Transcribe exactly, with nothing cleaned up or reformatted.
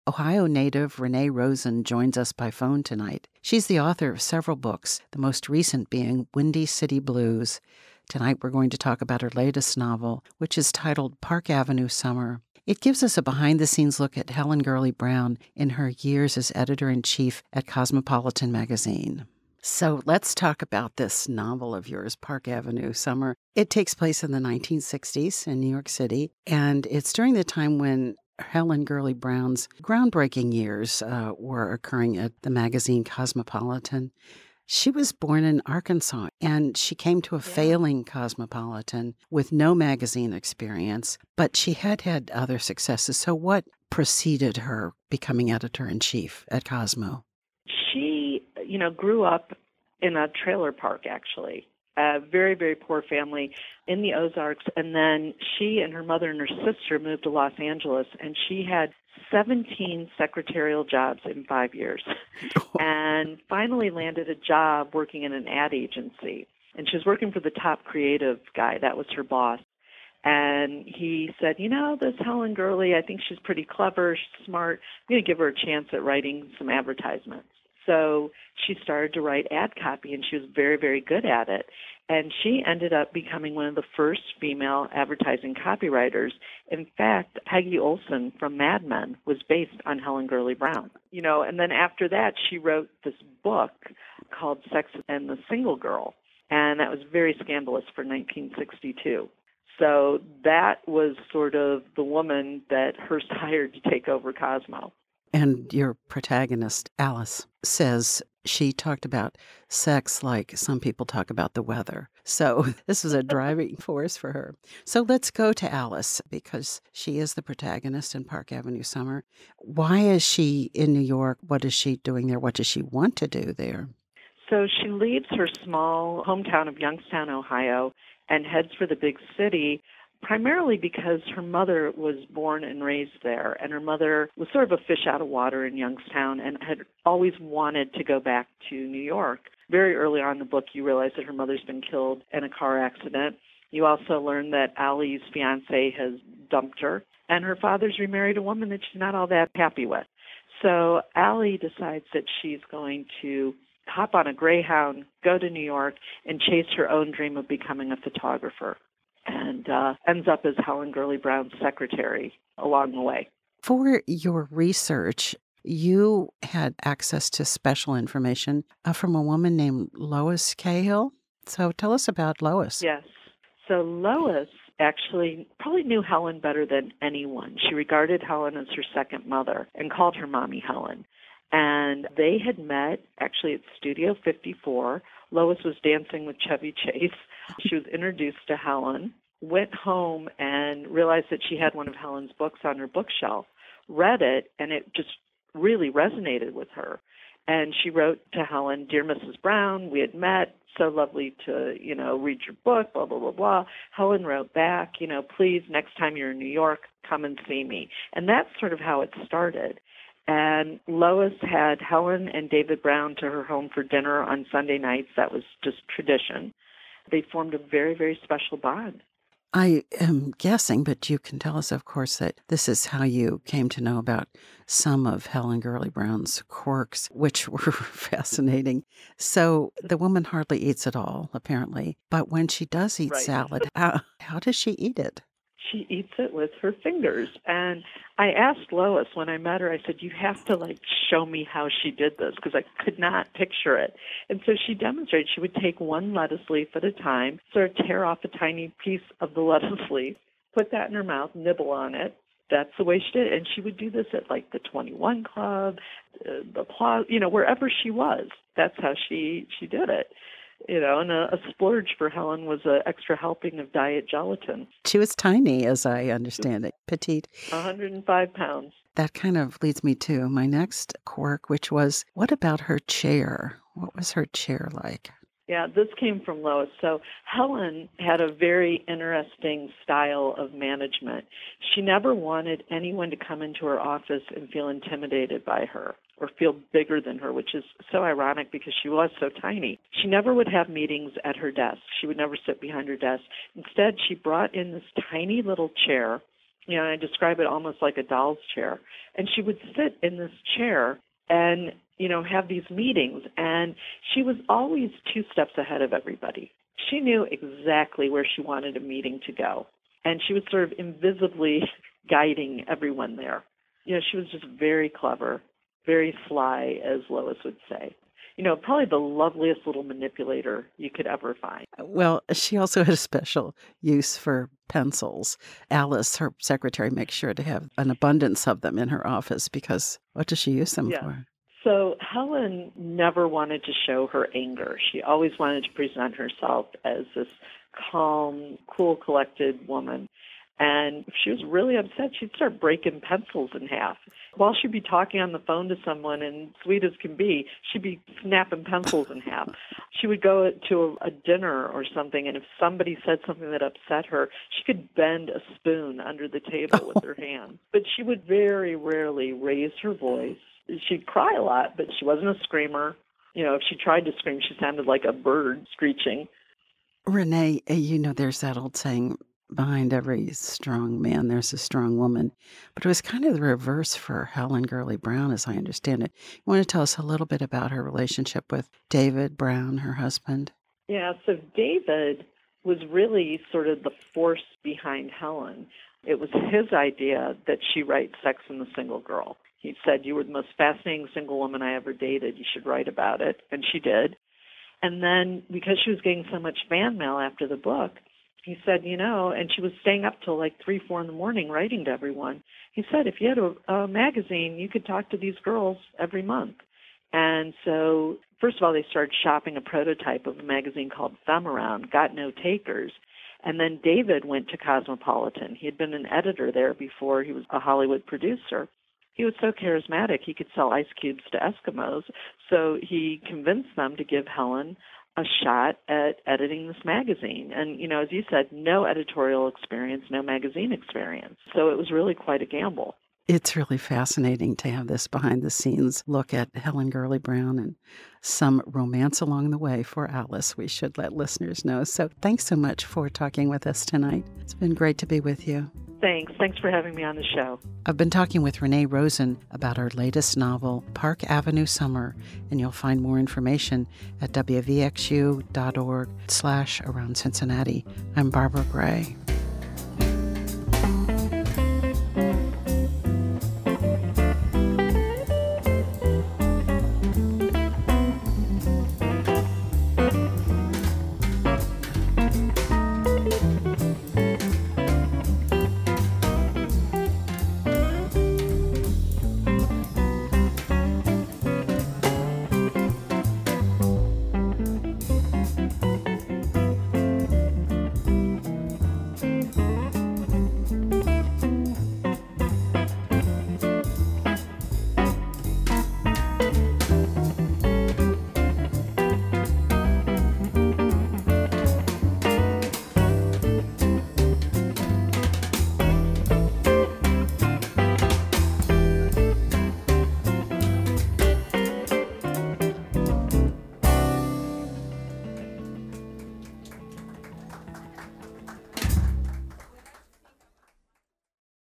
Ohio native Renee Rosen joins us by phone tonight. She's the author of several books, the most recent being Windy City Blues. Tonight we're going to talk about her latest novel, which is titled Park Avenue Summer. It gives us a behind-the-scenes look at Helen Gurley Brown in her years as editor-in-chief at Cosmopolitan magazine. So let's talk about this novel of yours, Park Avenue Summer. It takes place in the nineteen sixties in New York City, and it's during the time when Helen Gurley Brown's groundbreaking years uh, were occurring at the magazine Cosmopolitan. She was born in Arkansas, and she came to a yeah. failing Cosmopolitan with no magazine experience, but she had had other successes. So what preceded her becoming editor-in-chief at Cosmo? She, you know, grew up in a trailer park, actually. A very, very poor family in the Ozarks. And then she and her mother and her sister moved to Los Angeles, and she had seventeen secretarial jobs in five years and finally landed a job working in an ad agency. And she was working for the top creative guy. That was her boss. And he said, you know, this Helen Gurley, I think she's pretty clever, she's smart. I'm going to give her a chance at writing some advertisements. So she started to write ad copy, and she was very, very good at it. And she ended up becoming one of the first female advertising copywriters. In fact, Peggy Olson from Mad Men was based on Helen Gurley Brown. You know, and then after that, she wrote this book called Sex and the Single Girl, and that was very scandalous for nineteen sixty-two. So that was sort of the woman that Hearst hired to take over Cosmo. And your protagonist, Alice, says she talked about sex like some people talk about the weather. So this was a driving force for her. So let's go to Alice, because she is the protagonist in Park Avenue Summer. Why is she in New York? What is she doing there? What does she want to do there? So she leaves her small hometown of Youngstown, Ohio, and heads for the big city, primarily because her mother was born and raised there, and her mother was sort of a fish out of water in Youngstown and had always wanted to go back to New York. Very early on in the book, you realize that her mother's been killed in a car accident. You also learn that Allie's fiancé has dumped her, and her father's remarried a woman that she's not all that happy with. So Allie decides that she's going to hop on a Greyhound, go to New York, and chase her own dream of becoming a photographer, and uh, ends up as Helen Gurley Brown's secretary along the way. For your research, you had access to special information uh, from a woman named Lois Cahill. So tell us about Lois. Yes. So Lois actually probably knew Helen better than anyone. She regarded Helen as her second mother and called her Mommy Helen. And they had met actually at Studio fifty-four. Lois was dancing with Chevy Chase. She was introduced to Helen, went home and realized that she had one of Helen's books on her bookshelf, read it, and it just really resonated with her. And she wrote to Helen, "Dear Missus Brown, we had met, so lovely to, you know, read your book, blah, blah, blah, blah." Helen wrote back, you know, "Please, next time you're in New York, come and see me." And that's sort of how it started. And Lois had Helen and David Brown to her home for dinner on Sunday nights. That was just tradition. They formed a very, very special bond. I am guessing, but you can tell us, of course, that this is how you came to know about some of Helen Gurley Brown's quirks, which were fascinating. So the woman hardly eats at all, apparently. But when she does eat right. salad, how, how does she eat it? She eats it with her fingers. And I asked Lois when I met her, I said, you have to, like, show me how she did this, because I could not picture it. And so she demonstrated. She would take one lettuce leaf at a time, sort of tear off a tiny piece of the lettuce leaf, put that in her mouth, nibble on it. That's the way she did it. And she would do this at, like, the twenty-one Club, uh, the Plaza, you know, wherever she was. That's how she, she did it. You know, and a, a splurge for Helen was an extra helping of diet gelatin. She was tiny, as I understand it, petite. one hundred five pounds. That kind of leads me to my next quirk, which was, what about her chair? What was her chair like? Yeah, this came from Lois. So Helen had a very interesting style of management. She never wanted anyone to come into her office and feel intimidated by her or feel bigger than her, which is so ironic because she was so tiny. She never would have meetings at her desk. She would never sit behind her desk. Instead, she brought in this tiny little chair, You know, I describe it almost like a doll's chair. And she would sit in this chair and, you know, have these meetings. And she was always two steps ahead of everybody. She knew exactly where she wanted a meeting to go. And she was sort of invisibly guiding everyone there. You know, she was just very clever, very sly, as Lois would say. You know, probably the loveliest little manipulator you could ever find. Well, she also had a special use for pencils. Alice, her secretary, makes sure to have an abundance of them in her office because what does she use them yeah. for? So Helen never wanted to show her anger. She always wanted to present herself as this calm, cool, collected woman. And if she was really upset, she'd start breaking pencils in half. While she'd be talking on the phone to someone, and sweet as can be, she'd be snapping pencils in half. She would go to a, a dinner or something, and if somebody said something that upset her, she could bend a spoon under the table with her hand. But she would very rarely raise her voice. She'd cry a lot, but she wasn't a screamer. You know, if she tried to scream, she sounded like a bird screeching. Renee, you know, there's that old saying, behind every strong man, there's a strong woman. But it was kind of the reverse for Helen Gurley Brown, as I understand it. You want to tell us a little bit about her relationship with David Brown, her husband? Yeah, so David was really sort of the force behind Helen. It was his idea that she write Sex and the Single Girl. He said, "You were the most fascinating single woman I ever dated. You should write about it." And she did. And then because she was getting so much fan mail after the book, he said, you know, and she was staying up till like three, four in the morning writing to everyone. He said, if you had a, a magazine, you could talk to these girls every month. And so, first of all, they started shopping a prototype of a magazine called Femme Around, got no takers. And then David went to Cosmopolitan. He had been an editor there before he was a Hollywood producer. He was so charismatic, he could sell ice cubes to Eskimos. So he convinced them to give Helen a shot at editing this magazine. And, you know, as you said, no editorial experience, no magazine experience. So it was really quite a gamble. It's really fascinating to have this behind-the-scenes look at Helen Gurley Brown and some romance along the way for Alice, we should let listeners know. So thanks so much for talking with us tonight. It's been great to be with you. Thanks. Thanks for having me on the show. I've been talking with Renee Rosen about her latest novel, Park Avenue Summer, and you'll find more information at w v x u dot org slash around Cincinnati. I'm Barbara Gray.